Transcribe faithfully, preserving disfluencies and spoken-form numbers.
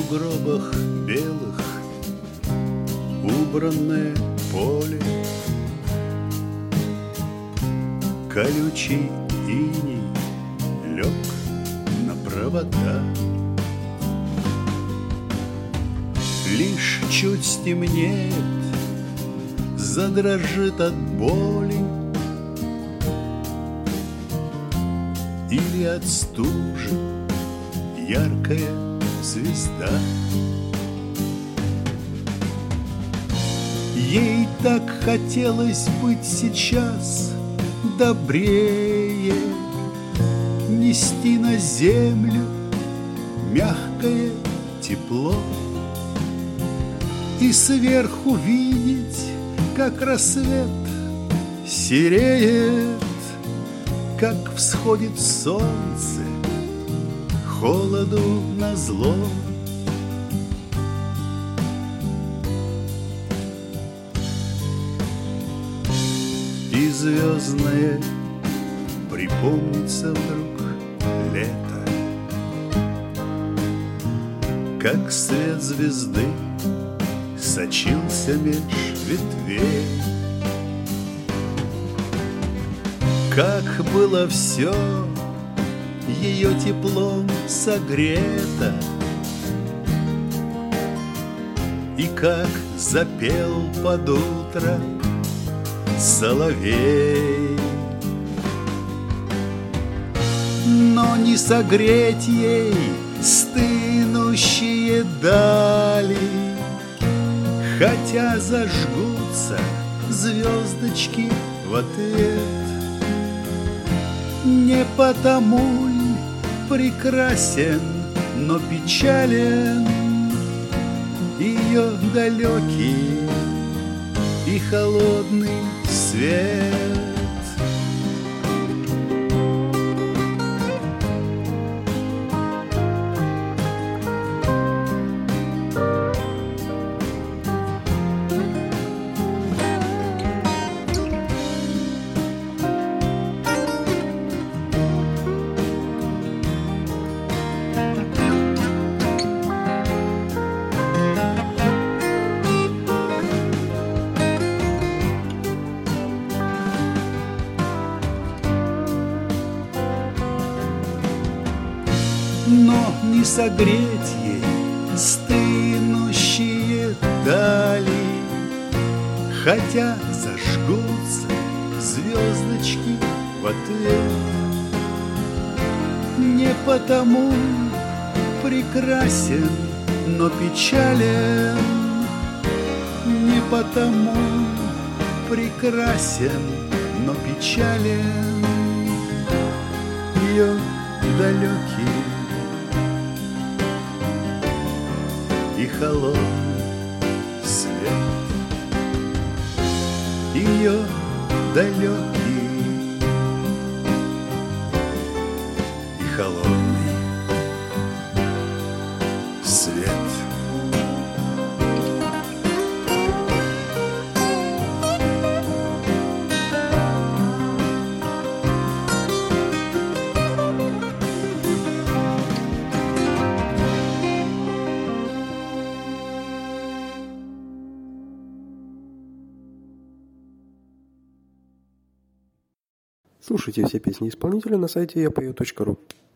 сугробах белых убранное поле, колючий иней лег на провода. Лишь чуть стемнеет, задрожит от боли или от стужи яркая звезда. Ей так хотелось быть сейчас добрее, нести на землю мягкое тепло и сверху видеть, как рассвет сереет, как всходит солнце холоду назло. И звездное припомнится вдруг лето, как свет звезды сочился меж ветвей. Как было все ее теплом согрето, и как запел под утро соловей. Но не согреть ей стынущие дали, хотя зажгутся звездочки в ответ. Не потому ль прекрасен, но печален ее далекий и холодный свет. Но не согреть ей стынущие дали, хотя зажгутся звездочки в ответ. Не потому прекрасен, но печален, не потому прекрасен, но печален ее далекий и холодный свет, ее далекий и холодный свет. Слушайте все песни исполнителя на сайте я пою точка ру.